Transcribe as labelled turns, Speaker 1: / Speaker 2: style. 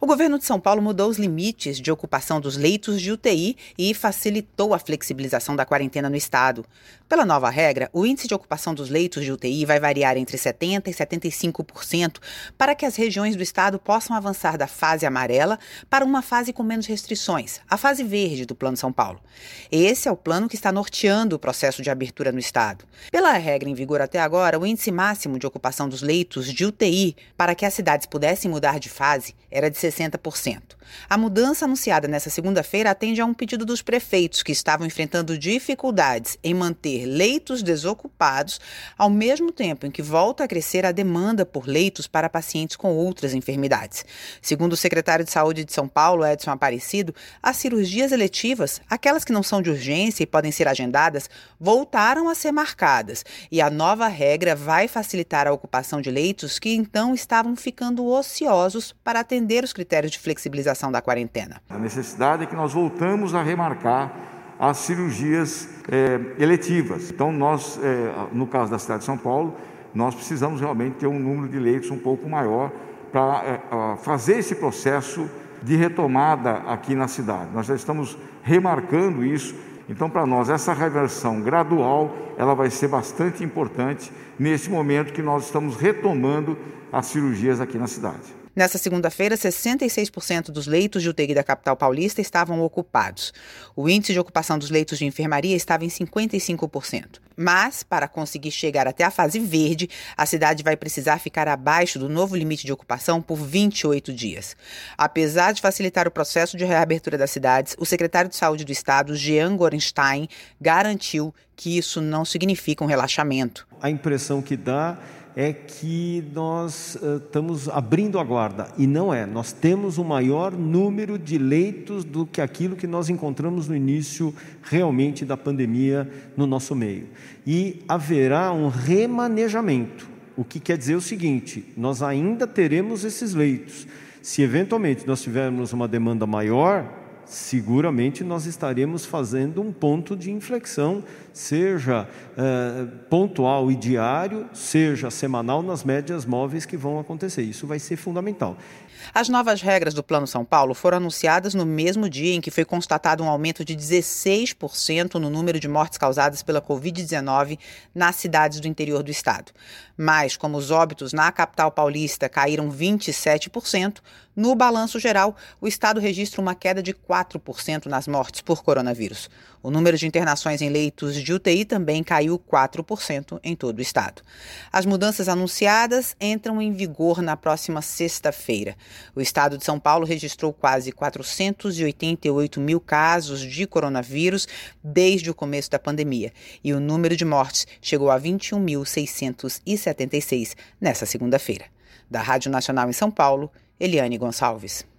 Speaker 1: governo de São Paulo mudou os limites de ocupação dos leitos de UTI e facilitou a flexibilização da quarentena no estado. Pela nova regra, o índice de ocupação dos leitos de UTI vai variar entre 70% e 75% para que as regiões do estado possam avançar da fase amarela para uma fase com menos restrições, a fase verde do Plano São Paulo. Esse é o plano que está norteando o processo de abertura no estado. Pela regra em vigor até agora, o índice máximo de ocupação dos leitos de UTI para que as cidades pudessem mudar de fase era de 60%. A mudança anunciada nesta segunda-feira atende a um pedido dos prefeitos que estavam enfrentando dificuldades em manter leitos desocupados, ao mesmo tempo em que volta a crescer a demanda por leitos para pacientes com outras enfermidades. Segundo o secretário de Saúde de São Paulo, Edson Aparecido, as cirurgias eletivas, aquelas que não são de urgência e podem ser agendadas, voltaram a ser marcadas e a nova regra vai facilitar a ocupação de leitos que então estavam ficando ociosos para atender os critérios de flexibilização da quarentena.
Speaker 2: A necessidade é que nós voltamos a remarcar as cirurgias eletivas. Então, nós, no caso da cidade de São Paulo, nós precisamos realmente ter um número de leitos um pouco maior para fazer esse processo de retomada aqui na cidade. Nós já estamos remarcando isso. Então, para nós, essa reversão gradual, ela vai ser bastante importante nesse momento que nós estamos retomando as cirurgias aqui na cidade.
Speaker 1: Nessa segunda-feira, 66% dos leitos de UTI da capital paulista estavam ocupados. O índice de ocupação dos leitos de enfermaria estava em 55%. Mas, para conseguir chegar até a fase verde, a cidade vai precisar ficar abaixo do novo limite de ocupação por 28 dias. Apesar de facilitar o processo de reabertura das cidades, o secretário de Saúde do estado, Jean Gorenstein, garantiu que isso não significa um relaxamento.
Speaker 3: A impressão que dá é que nós estamos abrindo a guarda, e não é. Nós temos um maior número de leitos do que aquilo que nós encontramos no início realmente da pandemia no nosso meio. E haverá um remanejamento, o que quer dizer o seguinte: nós ainda teremos esses leitos. Se eventualmente nós tivermos uma demanda maior, seguramente nós estaremos fazendo um ponto de inflexão, seja pontual e diário, seja semanal, nas médias móveis que vão acontecer. Isso vai ser fundamental.
Speaker 1: As novas regras do Plano São Paulo foram anunciadas no mesmo dia em que foi constatado um aumento de 16% no número de mortes causadas pela Covid-19 nas cidades do interior do estado. Mas, como os óbitos na capital paulista caíram 27%, no balanço geral, o estado registra uma queda de 4% nas mortes por coronavírus. O número de internações em leitos de UTI também caiu 4% em todo o estado. As mudanças anunciadas entram em vigor na próxima sexta-feira. O estado de São Paulo registrou quase 488 mil casos de coronavírus desde o começo da pandemia. E o número de mortes chegou a 21.676 nesta segunda-feira. Da Rádio Nacional em São Paulo, Eliane Gonçalves.